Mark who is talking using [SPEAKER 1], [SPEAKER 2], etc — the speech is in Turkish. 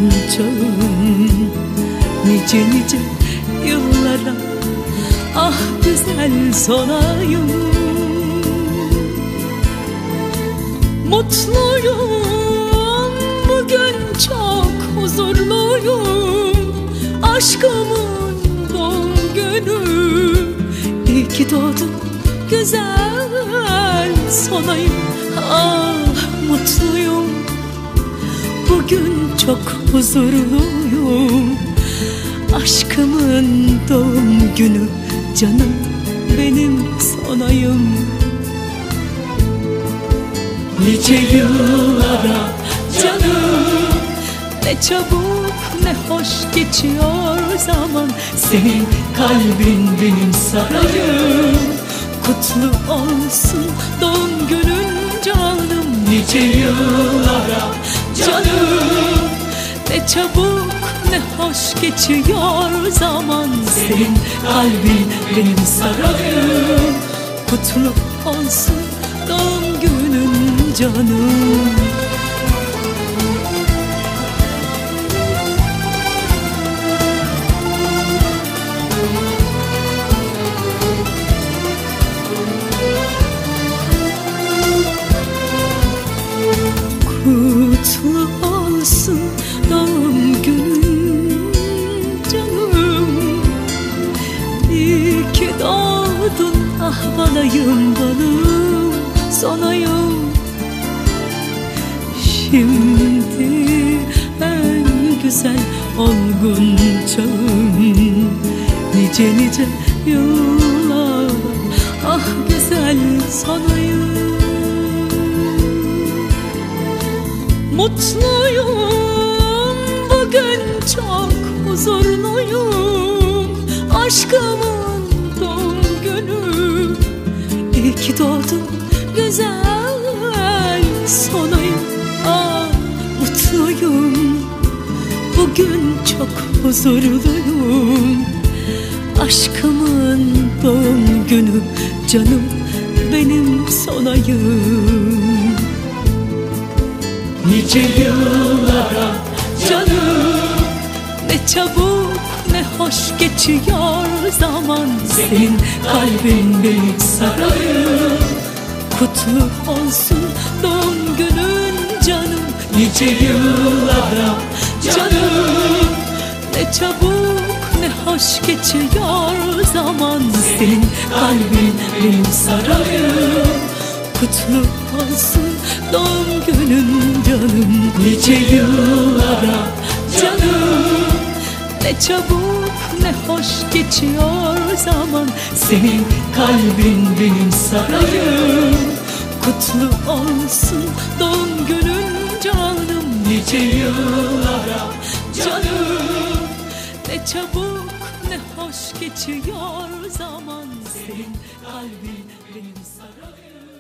[SPEAKER 1] çağım. Nice nice yıllara ah güzel sonayım. Mutluyum bugün, çok huzurluyum. Aşkımın doğum günü. İyi ki doğdun güzel sonayım. Ah mutluyum bugün, çok huzurluyum. Aşkımın doğum günü, canım benim sonayım. Nice yıllara canım, ne çabuk ne hoş geçiyor zaman. Senin kalbin benim sarayım. Kutlu olsun doğum günün canım. Nice yıllara canım, ne çabuk ne hoş geçiyor zaman. Senin kalbin benim sarayım. Kutlu olsun doğum günün canım. Kutlu olsun doğum günün canım. İyi ki doğdun ah balayım balım sonayım. Şimdi en güzel olgun çağım. Nice nice yıllar ah güzel sonayım. Mutluyum bugün, çok huzurluyum. Aşkımın doğum günü. İyi ki doğdun güzel sonayım. Ah mutluyum bugün, çok huzurluyum. Aşkımın doğum günü, canım benim sonayım. Nice yıllara canım, ne çabuk ne hoş geçiyor zaman. Senin kalbin benim sarayım. Kutlu olsun doğum günün canım. Nice yıllara canım, ne çabuk ne hoş geçiyor zaman. Senin kalbin benim sarayım. Kutlu olsun doğum günün canım. Nice yıllara canım, ne çabuk ne hoş geçiyor zaman. Senin kalbin benim sarayım. Kutlu olsun doğum günün canım. Nice yıllara canım, ne çabuk ne hoş geçiyor zaman. Senin kalbin benim sarayım.